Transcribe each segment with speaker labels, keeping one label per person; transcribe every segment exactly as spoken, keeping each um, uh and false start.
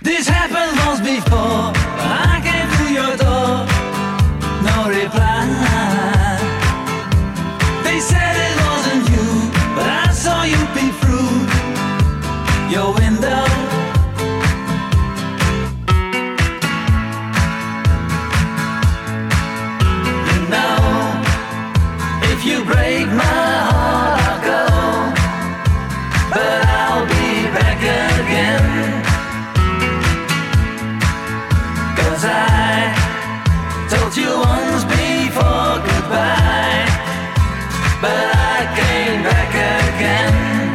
Speaker 1: This happened once before. I came to your door, no reply. They said it wasn't you, but I saw you peek through your window. You know, if you break my heart, I'll go, but I'll be back again. 'Cause I told you once before goodbye, but I came back again.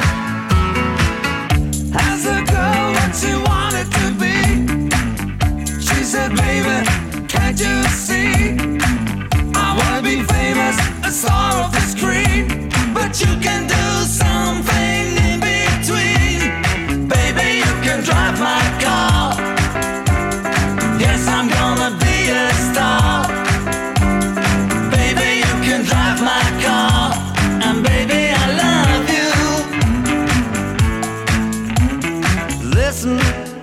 Speaker 1: As a girl that she wanted to be, she said, baby, can't you see? I wanna be famous, a star of the screen, but you can do something in between. Baby, you can drive my car. Yes, I'm gonna be a star. Baby, you can drive my car. And baby, I love you. Listen,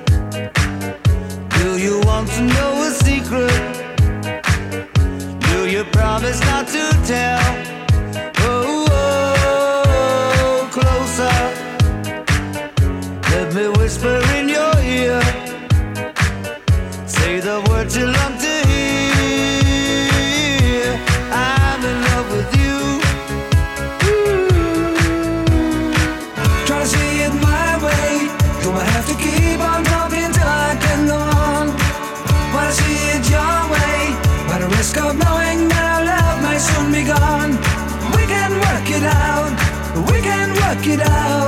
Speaker 1: do you want to know a secret? Do you promise not to tell? Oh, oh, closer. Let me whisper in your ear. Say the words you love to hear. I'm in love with you. Try to see it my way. Gonna have to keep on talking till I can go on. Wanna see it your way, but the risk of knowing that our love may soon be gone. We can work it out. We can work it out.